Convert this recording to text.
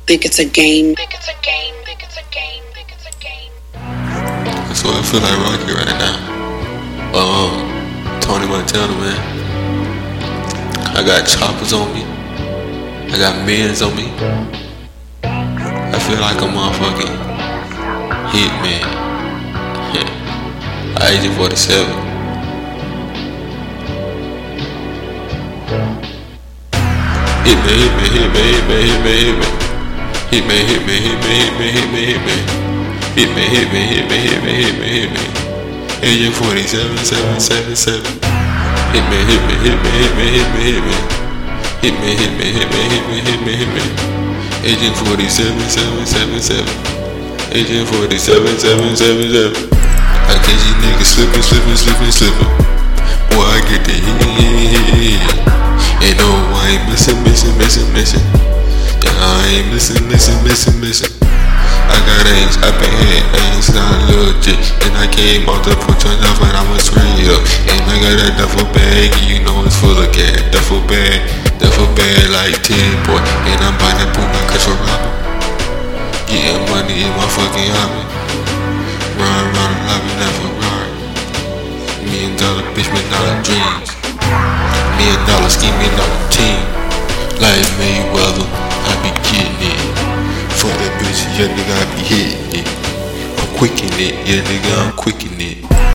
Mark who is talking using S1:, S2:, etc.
S1: think it's a game.
S2: That's what I feel like Rocky right now. Tony Montana, man. I got choppers on me. I got mins on me. I feel like a motherfucking hitman. Agent 47. Hit me. Agent 47, 777. Hit me. Agent 47, 777. Agent 47, 777. I catch these niggas slipping. Boy, I get the hit. And no, I ain't missing. Yeah, I ain't missing. I got A's, I been had A's, not legit. And I came out to put your off when I was straight up. And I got that duffel bag, you know it's full of gas. Duffel bag like 10, boy. And I'm buying that boom, cause for robbing. Getting money in my fucking hobby. Run around the lobby, not Ferrari. $1 million bitch, $1 dreams. $1 scheming on the team. Like Mayweather, I be getting it. Fuck that bitch, yeah nigga, I be hitting it. I'm quicking it, yeah nigga, I'm quicking it.